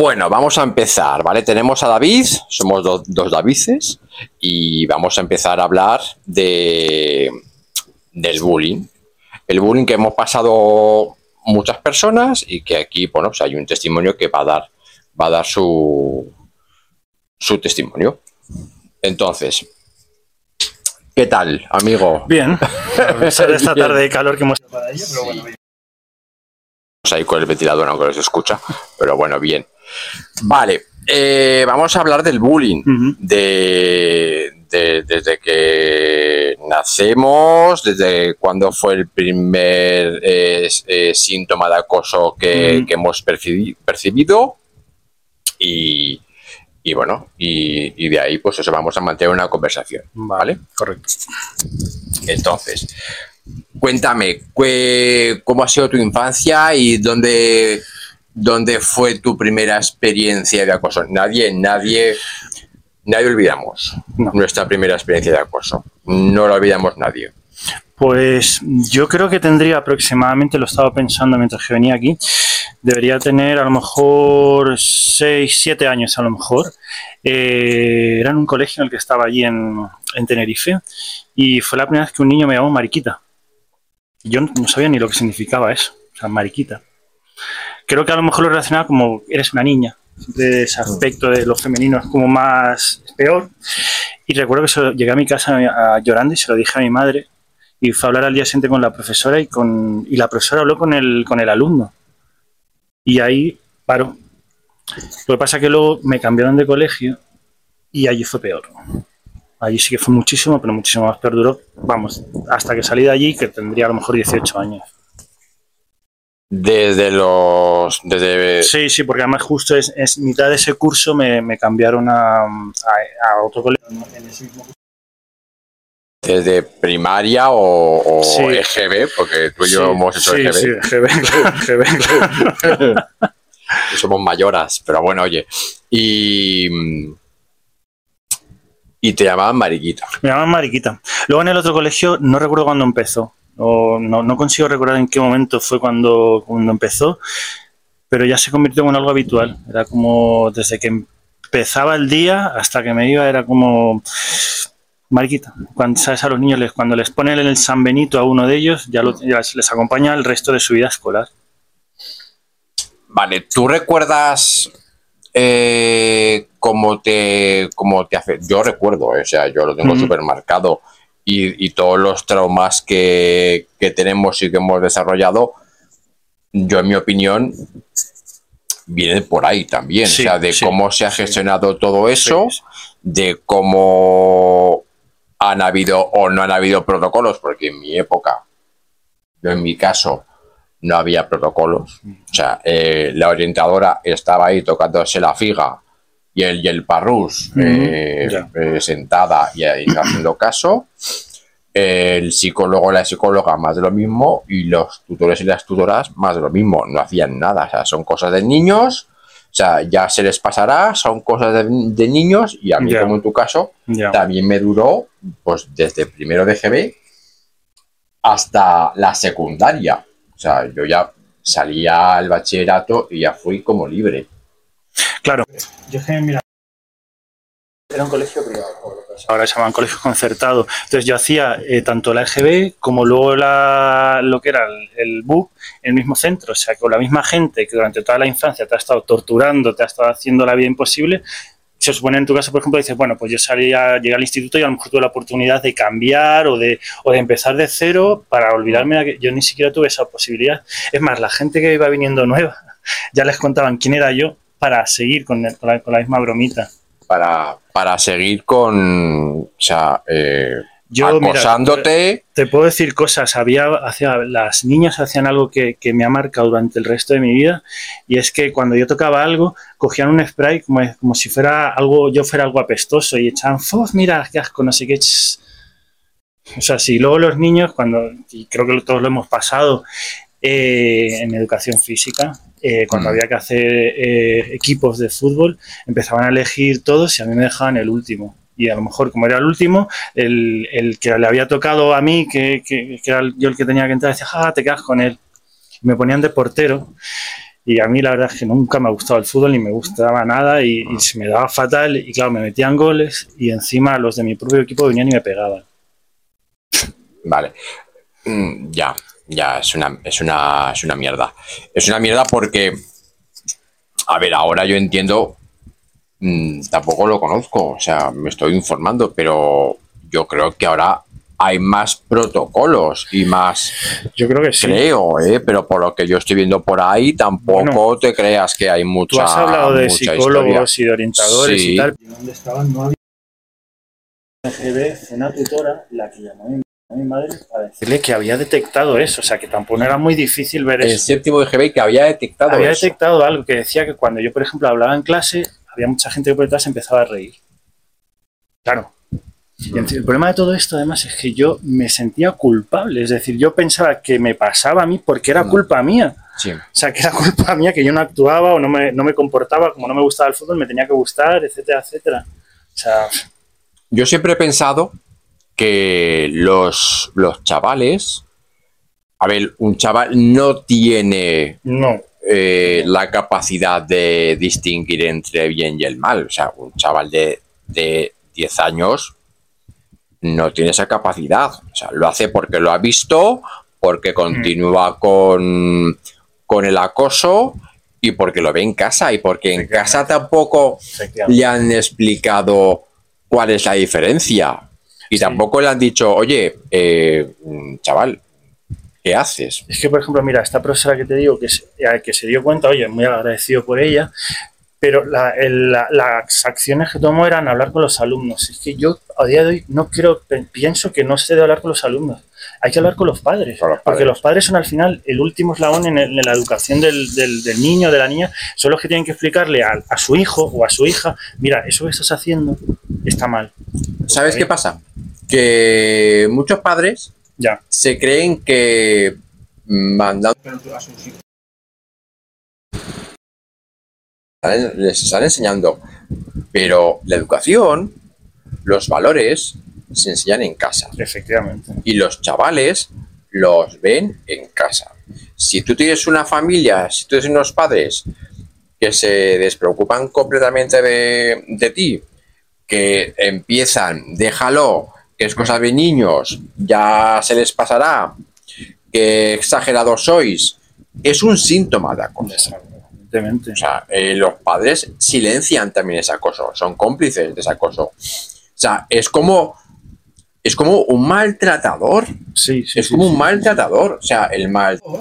Bueno, vamos a empezar, ¿vale? Tenemos a David, somos dos Davises y vamos a empezar a hablar del bullying. El bullying que hemos pasado muchas personas y que aquí, bueno, pues hay un testimonio que va a dar su testimonio. Entonces, ¿qué tal, amigo? Bien, a pesar de esta tarde de calor que hemos tenido para ello, pero bueno, bien. Ahí con el ventilador, aunque no se escucha, pero bueno, bien. Vale, vamos a hablar del bullying, desde que nacemos, desde cuándo fue el primer síntoma de acoso que hemos percibido y bueno, y de ahí pues eso, vamos a mantener una conversación, ¿vale? Correcto. Entonces, cuéntame, ¿cómo ha sido tu infancia y dónde fue tu primera experiencia de acoso? Nadie olvidamos nuestra primera experiencia de acoso. No la olvidamos nadie. Pues yo creo que tendría aproximadamente, lo estaba pensando mientras que venía aquí, debería tener a lo mejor 6, 7 años a lo mejor. Era en un colegio en el que estaba allí en Tenerife y fue la primera vez que un niño me llamó mariquita. Yo no sabía ni lo que significaba eso, o sea, mariquita. Creo que a lo mejor lo relacionaba como eres una niña. Siempre ese aspecto de lo femenino es como más peor. Y recuerdo que llegué a mi casa llorando y se lo dije a mi madre. Y fue a hablar al día siguiente con la profesora y la profesora habló con el alumno. Y ahí paró. Lo que pasa es que luego me cambiaron de colegio y allí fue peor. Allí sí que fue muchísimo, pero muchísimo más peor. Duró, vamos, hasta que salí de allí, que tendría a lo mejor 18 años. Sí, porque además justo es mitad de ese curso me cambiaron a otro colegio en ese mismo curso. ¿Desde primaria o sí. EGB? Porque tú y yo hemos hecho EGB. Sí, EGB. Somos mayoras, pero bueno, oye. Y te llamaban mariquita. Me llamaban mariquita. Luego en el otro colegio no recuerdo cuándo empezó. No consigo recordar en qué momento fue cuando empezó, pero ya se convirtió en algo habitual. Era como desde que empezaba el día hasta que me iba, era como mariquita. Cuando sabes a los niños, cuando les ponen el San Benito a uno de ellos, ya les acompaña el resto de su vida escolar. Vale, ¿tú recuerdas cómo te hace? Yo recuerdo, o sea, yo lo tengo súper marcado y todos los traumas que tenemos y que hemos desarrollado, yo en mi opinión, vienen por ahí también, o sea, de cómo se ha gestionado todo eso, de cómo han habido o no han habido protocolos, porque en mi época, yo en mi caso, no había protocolos. O sea, la orientadora estaba ahí tocándose la figa y el parrús sentada y haciendo caso. El psicólogo o la psicóloga más de lo mismo y los tutores y las tutoras más de lo mismo. No hacían nada. O sea, son cosas de niños. O sea, ya se les pasará. Son cosas de niños y a mí, como en tu caso, también me duró pues desde primero de GB hasta la secundaria. O sea, yo ya salía al bachillerato y ya fui como libre. Claro. Yo mira, era un colegio privado. Ahora se llaman colegios concertados. Entonces yo hacía tanto la EGB como luego lo que era el BUP en el mismo centro. O sea, con la misma gente que durante toda la infancia te ha estado torturando, te ha estado haciendo la vida imposible. Se supone en tu caso, por ejemplo, dices, bueno, pues yo llegué al instituto y a lo mejor tuve la oportunidad de cambiar o de empezar de cero para olvidarme de que yo ni siquiera tuve esa posibilidad. Es más, la gente que iba viniendo nueva, ya les contaban quién era yo para seguir con la misma bromita. Para seguir con, o sea, acosándote. Mira, te puedo decir cosas. Las niñas hacían algo que me ha marcado durante el resto de mi vida, y es que cuando yo tocaba algo, cogían un spray como si fuera yo fuera algo apestoso y echaban, mira, qué asco, no sé qué. O sea, si luego los niños, y creo que todos lo hemos pasado en educación física, cuando había que hacer equipos de fútbol, empezaban a elegir todos y a mí me dejaban el último. Y a lo mejor, como era el último, el que le había tocado a mí, que era yo el que tenía que entrar, decía, te quedas con él. Y me ponían de portero. Y a mí la verdad es que nunca me ha gustado el fútbol ni me gustaba nada y se me daba fatal y claro, me metían goles y encima los de mi propio equipo venían y me pegaban. Vale. Ya, es una mierda. Es una mierda porque, a ver, ahora yo entiendo, tampoco lo conozco, o sea, me estoy informando, pero yo creo que ahora hay más protocolos y más, Yo creo que sí. creo, pero por lo que yo estoy viendo por ahí, tampoco te creas que hay mucha. Tú has hablado de mucha psicólogos historia. y de orientadores Sí. y tal. ¿Dónde estaban? No había una tutora, la que llamó a mi madre para decirle que había detectado eso, o sea, que tampoco era muy difícil ver El eso. séptimo de GB que había detectado Había eso. detectado algo que decía que cuando yo, por ejemplo, hablaba en clase, había mucha gente que por detrás empezaba a reír. Claro. Y el problema de todo esto, además, es que yo me sentía culpable. Es decir, yo pensaba que me pasaba a mí porque era culpa mía. Sí. O sea, que era culpa mía que yo no actuaba o no me comportaba como no me gustaba el fútbol, me tenía que gustar, etcétera, etcétera. O sea, yo siempre he pensado que los chavales, a ver, un chaval no tiene la capacidad de distinguir entre el bien y el mal. O sea, un chaval de 10 años no tiene esa capacidad. O sea, lo hace porque lo ha visto, porque continúa con el acoso y porque lo ve en casa y porque en casa tampoco le han explicado cuál es la diferencia. Y tampoco le han dicho, oye, chaval, ¿qué haces? Es que, por ejemplo, mira, esta profesora que te digo que se dio cuenta, oye, muy agradecido por ella, pero las acciones que tomó eran hablar con los alumnos. Es que yo a día de hoy pienso que no se debe hablar con los alumnos. Hay que hablar con los padres, porque los padres son al final el último eslabón en la educación del niño, de la niña. Son los que tienen que explicarle a su hijo o a su hija, mira, eso que estás haciendo está mal. ¿Sabes qué pasa? Que muchos padres se creen que mandando a sus hijos les están enseñando, pero la educación, los valores se enseñan en casa. Efectivamente. Y los chavales los ven en casa. Si tú tienes una familia, si tú tienes unos padres que se despreocupan completamente de ti, que empiezan, déjalo, que es cosa de niños, ya se les pasará, que exagerados sois, es un síntoma de acoso. O sea, los padres silencian también ese acoso, son cómplices de ese acoso. O sea, es como un maltratador. Sí, es como un maltratador. O sea, el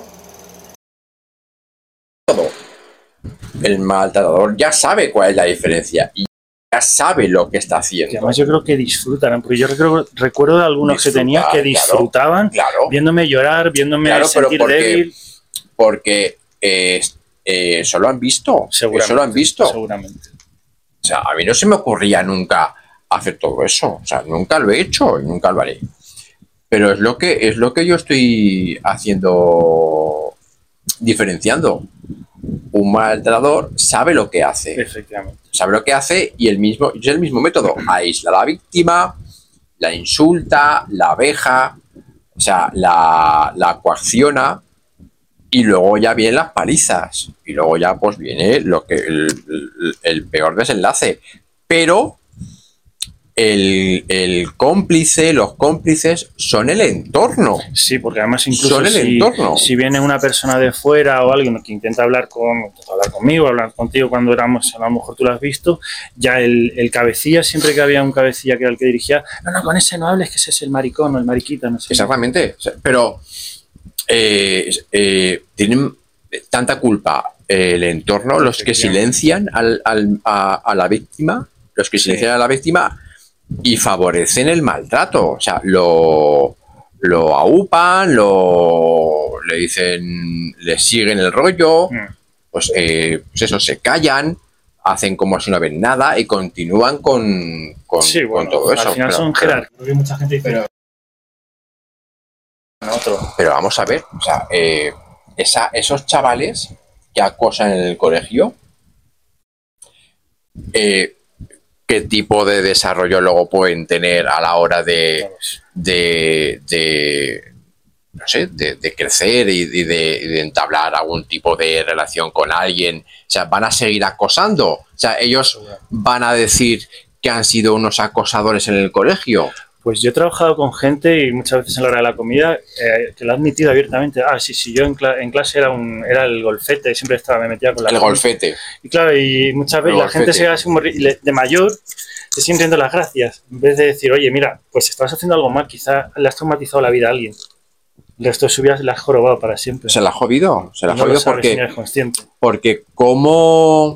maltratador ya sabe cuál es la diferencia y ya sabe lo que está haciendo. Y además yo creo que disfrutan, porque yo recuerdo de algunos que tenía que disfrutaban viéndome llorar, viéndome sentir débil. Porque eso lo han visto. Eso lo han visto. Seguramente. O sea, a mí no se me ocurría nunca hacer todo eso. O sea, nunca lo he hecho y nunca lo haré. Pero es lo que yo estoy haciendo, diferenciando. Un maltratador sabe lo que hace. Efectivamente. Sabe lo que hace y es el mismo método. Aísla a la víctima, la insulta, la veja, o sea, la coacciona. Y luego ya vienen las palizas. Y luego ya pues viene el peor desenlace. Pero el cómplice, los cómplices son el entorno. Sí, porque además incluso si viene una persona de fuera o alguien que intenta hablar conmigo, hablar contigo cuando éramos, a lo mejor tú lo has visto, ya el cabecilla, siempre que había un cabecilla que era el que dirigía, no, con ese no hables, que ese es el maricón o el mariquita, no sé. Exactamente. Pero tienen tanta culpa el entorno, los que silencian a la víctima, y favorecen el maltrato. O sea, lo aupan, le dicen, le siguen el rollo, pues eso, se callan, hacen como si no ven nada y continúan con todo eso. Al final son jerarcas. Creo que mucha gente dice, pero vamos a ver, o sea, esos chavales que acosan en el colegio, ¿qué tipo de desarrollo luego pueden tener a la hora de no sé, de crecer y de entablar algún tipo de relación con alguien. O sea, van a seguir acosando. O sea, ellos van a decir que han sido unos acosadores en el colegio. Pues yo he trabajado con gente y muchas veces en la hora de la comida que lo ha admitido abiertamente. Ah, sí, yo en clase era el golfete, siempre me metía con la El gente. golfete. Y claro, y muchas veces la gente se así de mayor, te siguen dando las gracias. En vez de decir, oye, mira, pues estás haciendo algo mal, quizá le has traumatizado la vida a alguien. El resto de su vida se la has jorobado para siempre. Se la ha jodido. Se la ha jodido porque... No eres consciente. Porque ¿cómo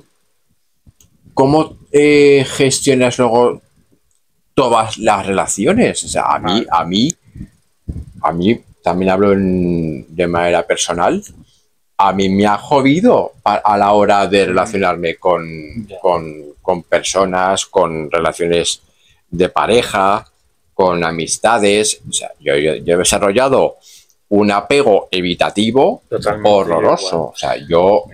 gestionas luego todas las relaciones? O sea, a mí también hablo de manera personal. A mí me ha jodido a la hora de relacionarme con personas, con relaciones de pareja, con amistades. O sea, yo he desarrollado un apego evitativo horroroso. O sea, yo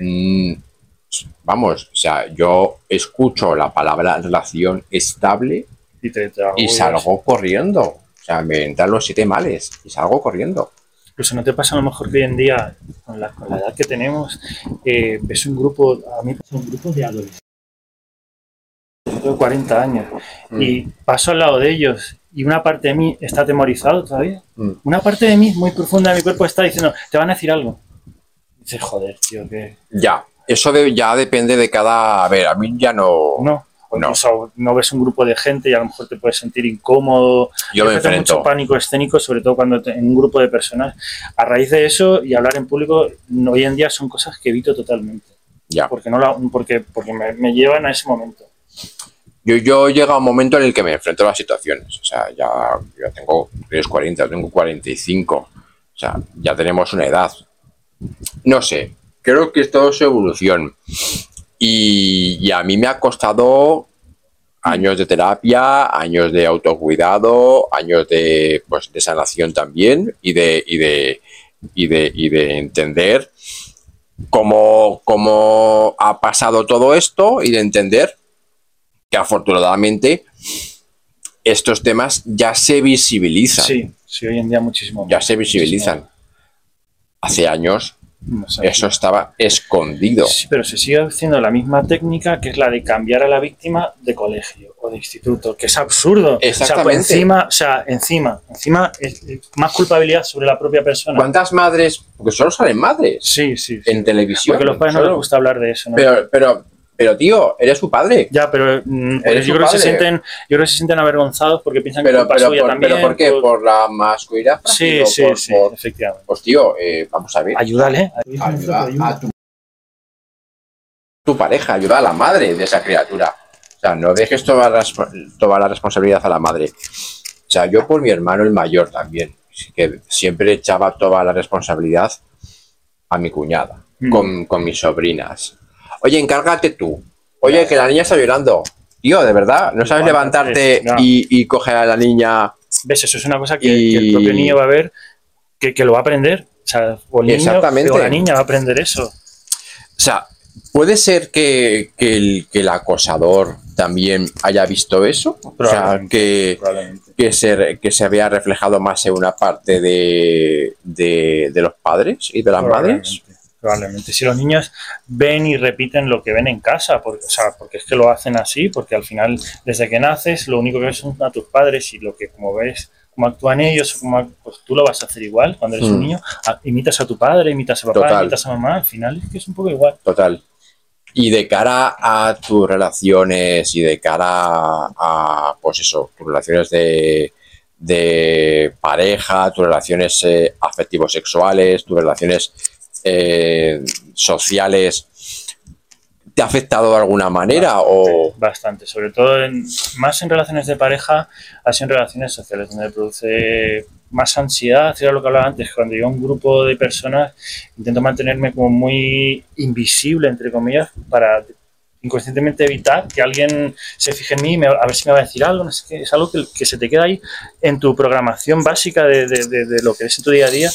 yo escucho la palabra relación estable y salgo corriendo. O sea, me entran los 7 males y salgo corriendo. Incluso no te pasa a lo mejor que hoy en día, con la edad que tenemos, ves un grupo, a mí pasa un grupo de adolescentes de 40 años y paso al lado de ellos y una parte de mí está atemorizado todavía. Una parte de mí, muy profunda de mi cuerpo, está diciendo, te van a decir algo. Y dices, joder, tío, que... Ya, eso ya depende de cada... A ver, a mí ya no... No ves un grupo de gente y a lo mejor te puedes sentir incómodo. Yo me enfrento. Mucho pánico escénico, sobre todo cuando en un grupo de personas. A raíz de eso y hablar en público, hoy en día son cosas que evito totalmente. Ya. Porque me llevan a ese momento. Yo llego a un momento en el que me enfrento a las situaciones. O sea, ya tengo 40, tengo 45. O sea, ya tenemos una edad. No sé, creo que es todo su evolución. Y a mí me ha costado años de terapia, años de autocuidado, años de sanación también y de entender cómo ha pasado todo esto y de entender que afortunadamente estos temas ya se visibilizan. Sí, hoy en día muchísimo. Ya se visibilizan. Muchísimo. Hace años eso estaba escondido. Sí, pero se sigue haciendo la misma técnica que es la de cambiar a la víctima de colegio o de instituto, que es absurdo. Exactamente. O sea, encima es más culpabilidad sobre la propia persona. ¿Cuántas madres? Porque solo salen madres. Sí. En televisión. Porque a los padres no les gusta hablar de eso, ¿no? Pero tío, eres su padre. Ya, pero yo creo que se sienten avergonzados porque piensan que es culpa suya también. ¿Pero por qué? ¿Por la masculinidad? Sí, efectivamente. Pues tío, vamos a ver. Ayúdale. Ayuda a tu pareja, ayuda a la madre de esa criatura. O sea, no dejes toda la responsabilidad a la madre. O sea, yo por mi hermano el mayor también, que siempre echaba toda la responsabilidad a mi cuñada, con mis sobrinas. Oye, encárgate tú. Oye, que la niña está llorando. Tío, de verdad, ¿no sabes levantarte y coger a la niña? ¿Ves? Eso es una cosa que el propio niño va a ver, que lo va a aprender. O sea, o el niño o la niña va a aprender eso. O sea, puede ser que el acosador también haya visto eso. O sea, que se vea reflejado más en una parte de los padres y de las madres. Probablemente. Si los niños ven y repiten lo que ven en casa, porque es que lo hacen así, porque al final, desde que naces, lo único que ves son a tus padres y lo que como ves, cómo actúan ellos, pues tú lo vas a hacer igual cuando eres un niño. Imitas a tu padre, imitas a papá, imitas a mamá, al final es que es un poco igual. Total. Y de cara a tus relaciones y de cara a pues eso, tus relaciones de pareja, tus relaciones afectivos sexuales, tus relaciones sociales, ¿te ha afectado de alguna manera? Bastante, sobre todo más en relaciones de pareja, así en relaciones sociales, donde produce más ansiedad. Era lo que hablaba antes, cuando yo a un grupo de personas intento mantenerme como muy invisible, entre comillas, para inconscientemente evitar que alguien se fije en mí, a ver si me va a decir algo, no sé qué. Es algo que se te queda ahí en tu programación básica de lo que es en tu día a día.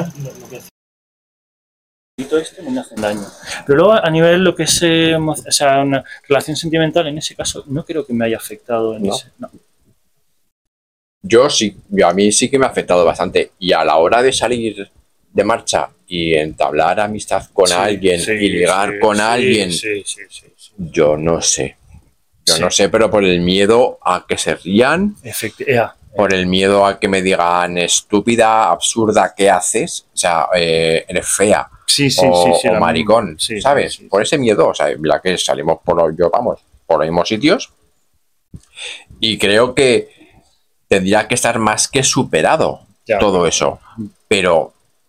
Y todo esto me hacen daño. Pero luego a nivel lo que es una relación sentimental, en ese caso no creo que me haya afectado en ese. No. a mí sí que me ha afectado bastante. Y a la hora de salir de marcha y entablar amistad con alguien y ligar con alguien, yo no sé. Yo no sé, pero por el miedo a que se rían, por el miedo a que me digan estúpida, absurda, ¿qué haces? O sea, eres fea. O maricón, ¿sabes? Por ese miedo, o sea, la que salimos por los mismos sitios. Y creo que tendría que estar más que superado todo eso. Pero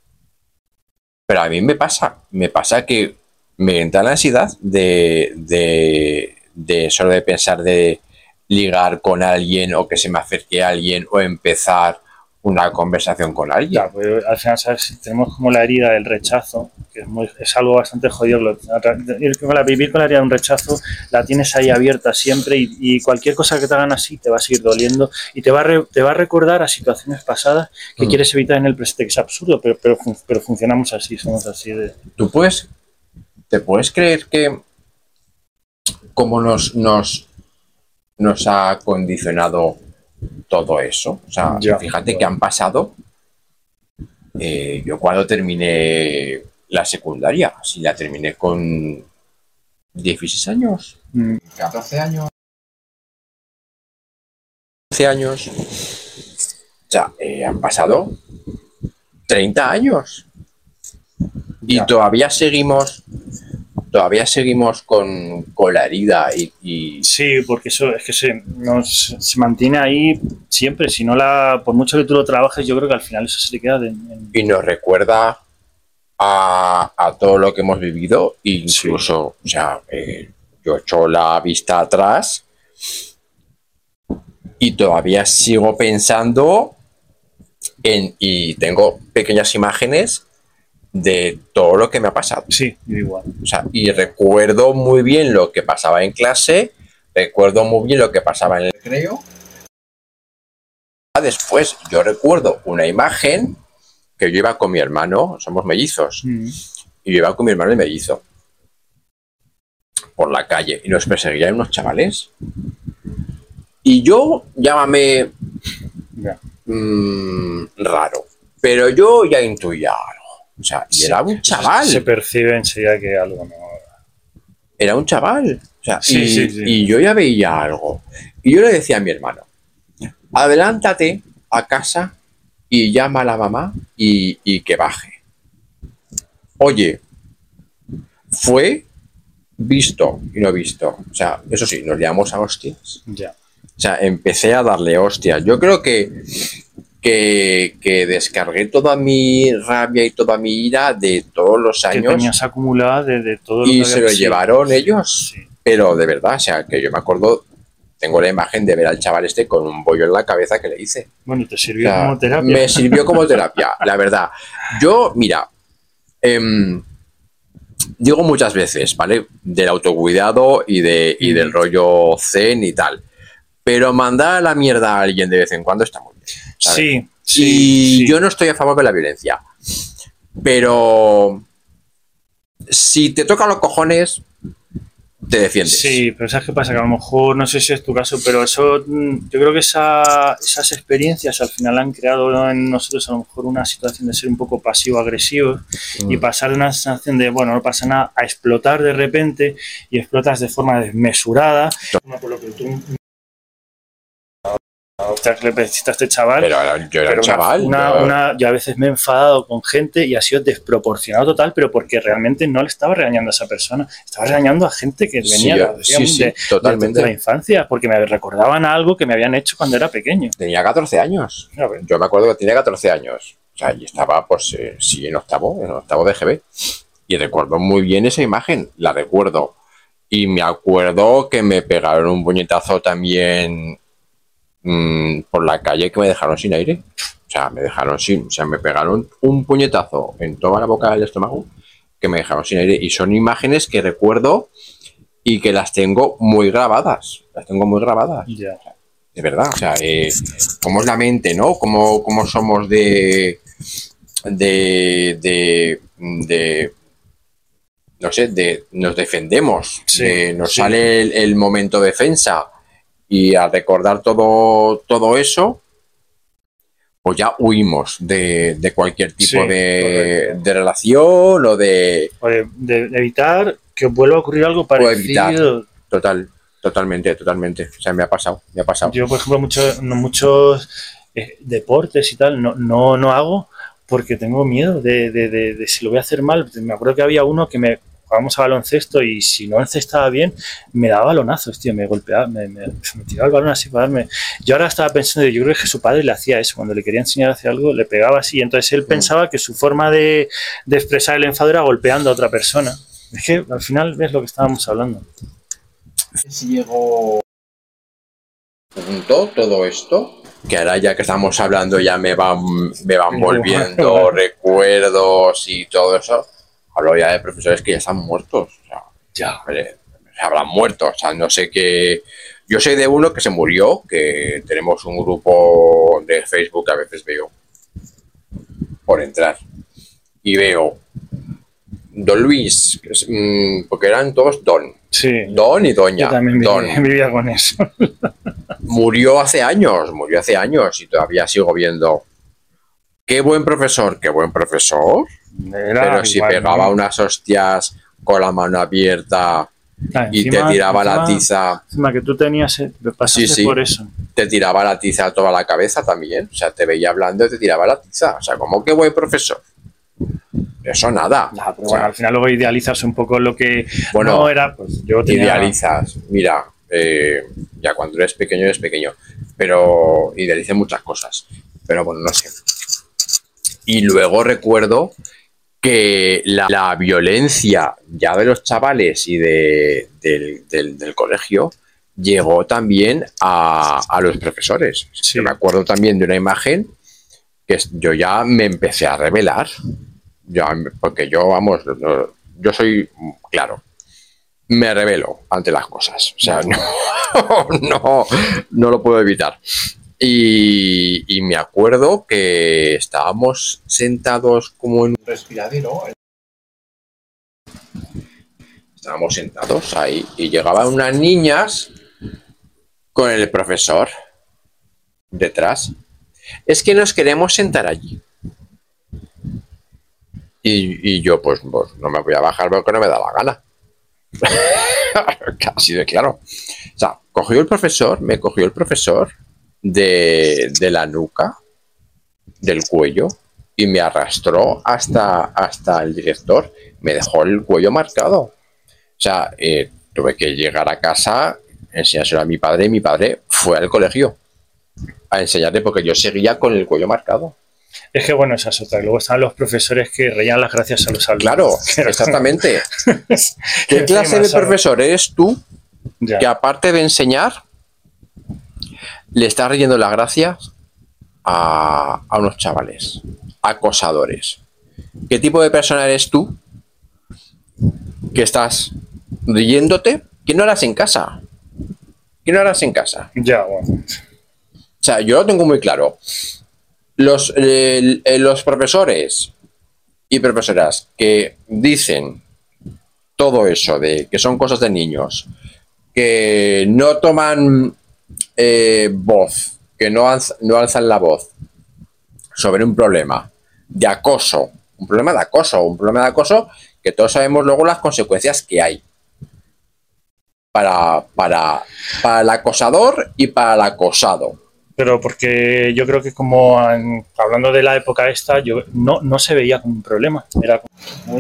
a mí me pasa que me entra la ansiedad de solo de pensar de ligar con alguien o que se me acerque a alguien o empezar una conversación con alguien. Claro, pues al final, ¿sabes? Tenemos como la herida del rechazo, que es algo bastante jodido. Vivir con la herida de un rechazo la tienes ahí abierta siempre y cualquier cosa que te hagan así te va a seguir doliendo y te va a recordar a situaciones pasadas que quieres evitar en el presente, que es absurdo, pero funcionamos así, somos así de... ¿Te puedes creer que cómo nos ha condicionado todo eso? O sea, fíjate que han pasado. Yo cuando terminé la secundaria, si la terminé con 16 años, 14 años, 15 años, o sea, han pasado 30 años y todavía seguimos con la herida y... Sí, porque eso es que se mantiene ahí siempre. Si no por mucho que tú lo trabajes, yo creo que al final eso se te queda y nos recuerda a todo lo que hemos vivido, incluso, o sea, yo echo la vista atrás y todavía sigo pensando y tengo pequeñas imágenes de todo lo que me ha pasado. Sí, igual. O sea, y recuerdo muy bien lo que pasaba en clase, recuerdo muy bien lo que pasaba en el recreo. Después yo recuerdo una imagen que yo iba con mi hermano, somos mellizos, y yo iba con mi hermano el mellizo por la calle y nos perseguían unos chavales. Y yo, llámame raro, pero yo ya intuía algo. O sea, y era un chaval. Se percibe enseguida que algo no... Era un chaval. O sea, y yo ya veía algo. Y yo le decía a mi hermano, adelántate a casa y llama a la mamá y que baje. Oye, fue visto y no visto. O sea, eso sí, nos liamos a hostias. Ya. O sea, empecé a darle hostias. Yo creo que descargué toda mi rabia y toda mi ira de todos los años. Que tenías acumulada de todo lo y que se lo llevaron ellos. Sí. Pero de verdad, o sea, que yo me acuerdo, tengo la imagen de ver al chaval este con un bollo en la cabeza que le hice. Bueno, ¿te sirvió como terapia? Me sirvió como terapia, la verdad. Yo, mira, digo muchas veces, ¿vale? Del autocuidado y del rollo zen y tal. Pero mandar a la mierda a alguien de vez en cuando está muy bien, ¿sabes? Sí. Yo no estoy a favor de la violencia. Pero si te tocan los cojones, te defiendes. Sí, pero ¿sabes qué pasa? Que a lo mejor, no sé si es tu caso, pero eso, yo creo que esas experiencias al final han creado en nosotros a lo mejor una situación de ser un poco pasivo-agresivo y pasar de una sensación de, bueno, no pasa nada, a explotar de repente y explotas de forma desmesurada. Por lo que tú... le pediste a este chaval. Pero yo era un chaval. Yo a veces me he enfadado con gente y ha sido desproporcionado total, pero porque realmente no le estaba regañando a esa persona, estaba regañando a gente que venía totalmente de la infancia, porque me recordaban algo que me habían hecho cuando era pequeño. Tenía 14 años. Yo me acuerdo que tenía 14 años. O sea, y estaba, pues, sí, en octavo de GB. Y recuerdo muy bien esa imagen, la recuerdo. Y me acuerdo que me pegaron un puñetazo también por la calle que me dejaron sin aire. O sea, me pegaron un puñetazo en toda la boca del estómago que me dejaron sin aire. Y son imágenes que recuerdo y que las tengo muy grabadas. Yeah. De verdad, o sea, cómo es la mente, ¿no? Cómo somos de no sé, nos defendemos. Nos sale el momento defensa. Y al recordar todo eso, pues ya huimos de cualquier tipo Sí, de relación o de evitar que vuelva a ocurrir algo o evitar. parecido. Totalmente. O sea, me ha pasado. Yo, por ejemplo, muchos deportes y tal no hago porque tengo miedo de si lo voy a hacer mal. Me acuerdo que había uno que jugábamos a baloncesto y si no encestaba bien, me daba balonazos, tío, me golpeaba, me tiraba el balón así para darme. Yo ahora estaba pensando, yo creo que su padre le hacía eso, cuando le quería enseñar a hacer algo, le pegaba así, entonces él pensaba que su forma de expresar el enfado era golpeando a otra persona. Es que al final ves lo que estábamos hablando. Si llegó junto todo esto, que ahora ya que estamos hablando ya me van volviendo recuerdos y todo eso. Hablo ya de profesores que ya están muertos. O sea, ya se habrán muerto. O sea, no sé qué. Yo sé de uno que se murió, que tenemos un grupo de Facebook que a veces veo por entrar. Y veo Don Luis, porque eran todos Don. Sí. Don y Doña. Yo también vivía con eso. Murió hace años y todavía sigo viendo. Qué buen profesor. Pero si pegaba unas hostias con la mano abierta y te tiraba la tiza. Encima que tú tenías, pasaste por eso. Te tiraba la tiza a toda la cabeza también. O sea, te veía hablando y te tiraba la tiza. O sea, como qué buen profesor. Eso nada. Pero bueno, al final luego idealizas un poco lo que no era. Pues yo idealizas. Mira, ya cuando eres pequeño. Pero idealicé muchas cosas. Pero bueno, no sé. Y luego recuerdo que la violencia ya de los chavales y del colegio llegó también a los profesores. Sí. Yo me acuerdo también de una imagen que yo ya me empecé a rebelar. Porque yo soy claro. Me rebelo ante las cosas. O sea, no lo puedo evitar. Y me acuerdo que estábamos sentados como en un respiradero. Estábamos sentados ahí y llegaban unas niñas con el profesor detrás. Es que nos queremos sentar allí. Y yo pues no me voy a bajar porque no me da la gana. Así de claro. O sea, me cogió el profesor de la nuca, del cuello, y me arrastró hasta el director. Me dejó el cuello marcado. O sea, tuve que llegar a casa, enseñárselo a mi padre, y mi padre fue al colegio a enseñarle porque yo seguía con el cuello marcado. Es que bueno, esa es otra. Luego están los profesores que reían las gracias a los alumnos. Claro, exactamente. ¿Qué clase de profesor eres tú que aparte de enseñar le estás riendo las gracias a unos chavales acosadores? ¿Qué tipo de persona eres tú que estás riéndote? ¿Qué no harás en casa? Ya, bueno. O sea, yo lo tengo muy claro. Los profesores y profesoras que dicen todo eso de que son cosas de niños, que no toman voz, que no alzan la voz sobre un problema de acoso, un problema de acoso que todos sabemos luego las consecuencias que hay para el acosador y para el acosado. Pero porque yo creo que como hablando de la época esta, yo no se veía como un problema. Era como,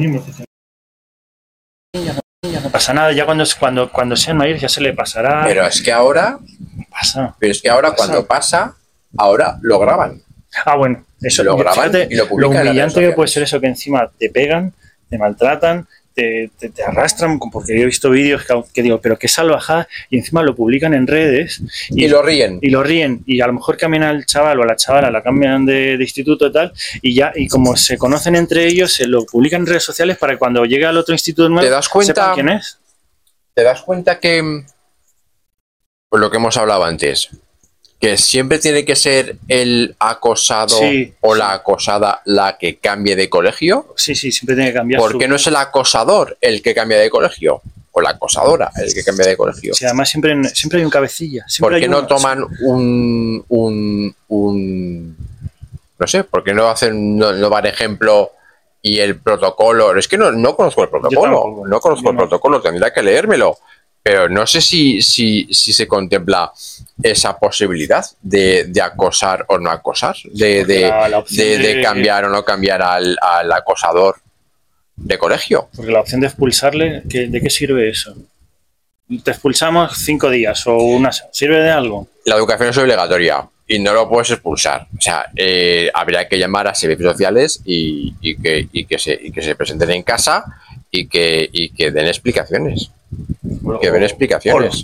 no pasa nada, ya cuando sean mayores ya se le pasará. Pero es que ahora cuando pasa, ahora lo graban. Bueno, eso lo graban, fíjate, y lo publican. Lo humillante que puede ser eso, que encima te pegan, te maltratan, te arrastran, porque yo he visto vídeos que digo, pero qué salvajada, y encima lo publican en redes y lo ríen. Y a lo mejor cambian al chaval o a la chavala, la cambian de instituto y tal, y como se conocen entre ellos, se lo publican en redes sociales para que cuando llegue al otro instituto nuevo sepan quién es. ¿Te das cuenta que, por lo que hemos hablado antes, que siempre tiene que ser el acosado o la acosada la que cambie de colegio? Sí, siempre tiene que cambiar. ¿Por qué no es el acosador el que cambia de colegio? O la acosadora el que cambia de colegio. Sí, además siempre hay un cabecilla. ¿Por qué no toman No sé, ¿por qué no hacen, no dar ejemplo y el protocolo? Es que no conozco el protocolo, no conozco el protocolo, tendría que leérmelo. Pero no sé si se contempla esa posibilidad de acosar o no acosar, de cambiar o no cambiar al acosador de colegio. Porque la opción de expulsarle, ¿de qué sirve eso? Te expulsamos 5 días o ¿sirve de algo? La educación es obligatoria y no lo puedes expulsar. O sea, habría que llamar a servicios sociales y que se presenten en casa y que den explicaciones. Que den explicaciones.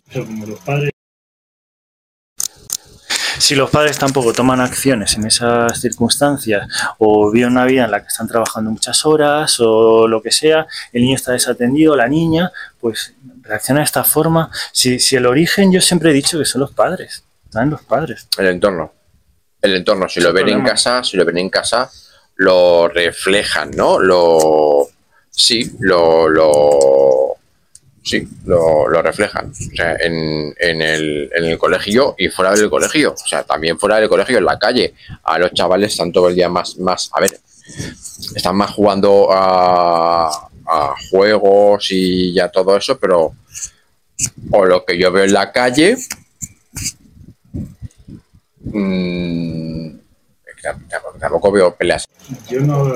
Si los padres tampoco toman acciones en esas circunstancias o viven una vida en la que están trabajando muchas horas o lo que sea, el niño está desatendido, la niña, pues reacciona de esta forma. Si el origen, yo siempre he dicho que son los padres, están los padres. El entorno, si lo ven en casa, lo reflejan, ¿no? Lo reflejan, o sea, en el colegio y fuera del colegio, o sea, también fuera del colegio, en la calle. A los chavales están todo el día más, a ver, están más jugando a juegos y ya todo eso, pero o lo que yo veo en la calle, tampoco veo peleas. Yo no.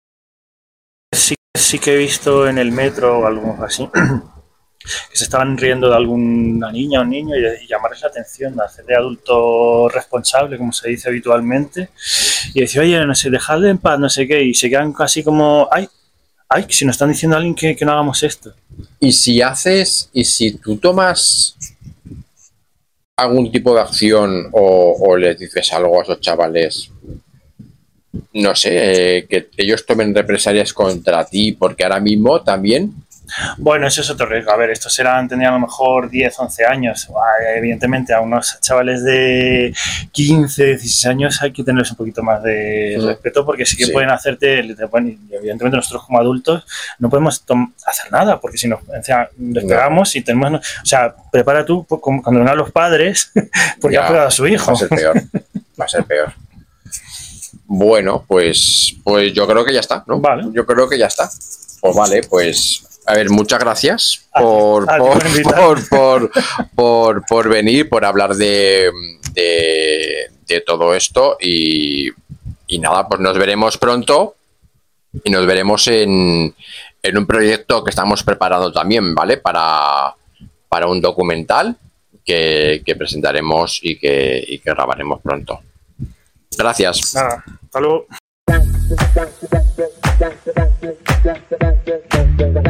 Sí que he visto en el metro o algo así que se estaban riendo de alguna niña o un niño y llamarles la atención, hacer de adulto responsable, como se dice habitualmente, y decir, oye, no sé, dejadle en paz, no sé qué, y se quedan casi como, ay, si nos están diciendo a alguien que no hagamos esto. Y si tú tomas algún tipo de acción o les dices algo a esos chavales, no sé, que ellos tomen represalias contra ti, porque ahora mismo también... Bueno, eso es otro riesgo. A ver, estos tenían a lo mejor 10, 11 años. Evidentemente, a unos chavales de 15, 16 años hay que tenerles un poquito más de respeto, porque sí que pueden hacerte, y evidentemente nosotros como adultos no podemos hacer nada, porque si nos despegamos y tenemos... O sea, prepara tú cuando vengan los padres, porque ha pegado a su hijo. Va a ser peor. Bueno, pues yo creo que ya está, ¿no? Vale. Yo creo que ya está. Pues vale, pues... A ver, muchas gracias por venir, por hablar de todo esto y nada, pues nos veremos pronto y nos veremos en un proyecto que estamos preparando también, ¿vale? Para un documental que presentaremos y que grabaremos pronto. Gracias. Nada, hasta luego.